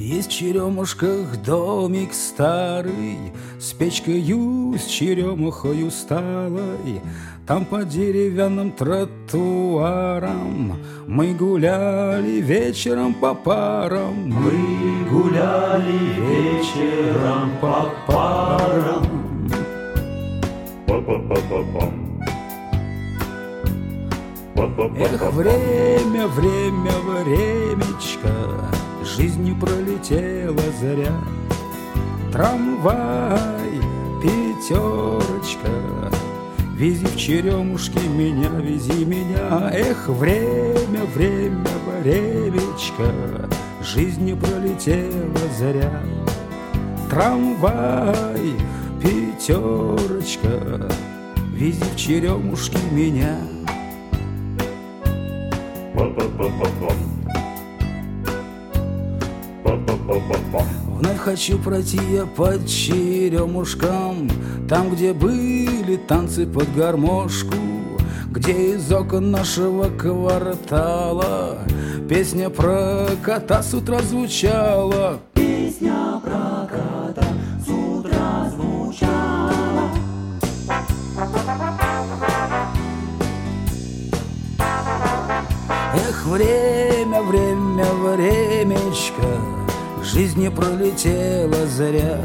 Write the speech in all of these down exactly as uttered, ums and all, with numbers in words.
Есть в Черемушках домик старый, с печкою, с черемухою сталой. Там по деревянным тротуарам мы гуляли вечером по парам. Мы гуляли вечером по парам. Эх, время, время, времечко, жизнью пролетела заря. Трамвай, пятерочка, вези в Черемушки меня, вези меня. Эх, время, время, времечко, жизнью пролетела заря. Трамвай, пятерочка, вези в Черемушки меня. Вновь хочу пройти я по Черемушкам, там, где были танцы под гармошку, где из окон нашего квартала песня про кота с утра звучала. Песня про кота с утра звучала. Эх, время, время, времечко, жизни пролетела заря.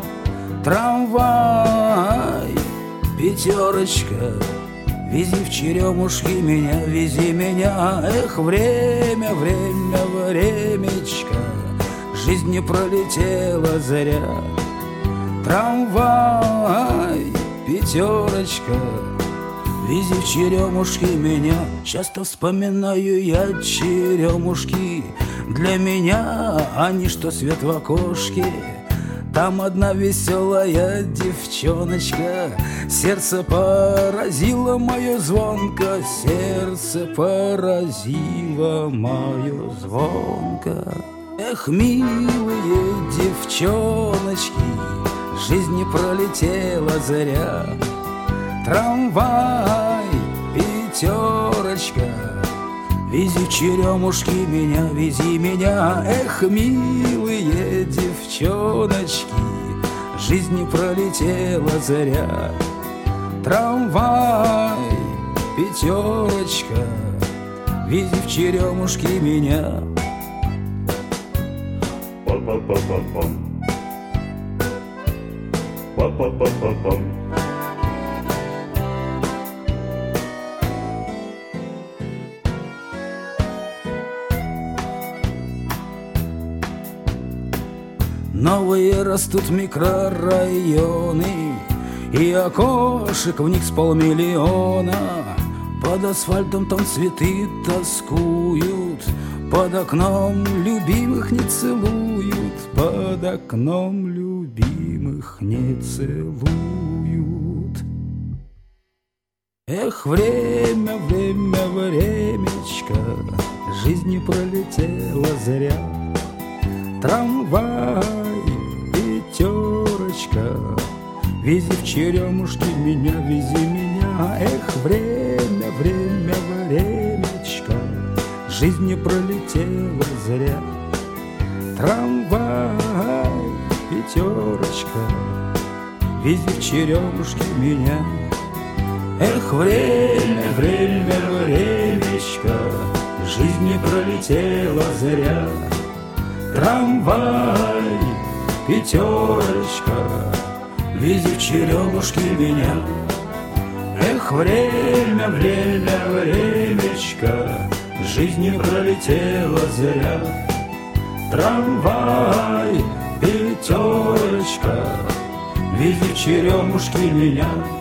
Трамвай, пятерочка, вези в Черемушки меня, вези меня. Эх, время, время, времечко, жизни пролетела заря. Трамвай, пятерочка, вези в Черемушки меня. Часто вспоминаю я Черемушки, для меня они что свет в окошке. Там одна веселая девчоночка, сердце поразило мое звонко, сердце поразило мое звонко. Эх, милые девчоночки, жизни пролетела заря. Трамвай, пятерочка, вези в Черемушки меня, вези меня. Эх, милые девчоночки, жизни пролетела заря. Трамвай, пятерочка, вези в Черемушки меня. Па-па-па-па-пам. Па-па-па-па-пам. Новые растут микрорайоны, и окошек в них с полмиллиона. Под асфальтом там цветы тоскуют, под окном любимых не целуют, под окном любимых не целуют. Эх, время, время, времечко, жизнью пролетела заря. Трамвай, пятерочка, вези в Черемушки меня, вези меня. Эх, время, время, времечко, жизнью пролетела заря. Трамвай, пятерочка, вези в Черемушки меня. Эх, время, время, времечко, жизнью пролетела заря. Трамвай, пятерочка, вези в Черемушки меня. Эх, время, время, времечко, жизни пролетела заря. Трамвай, пятерочка, вези в Черемушки меня.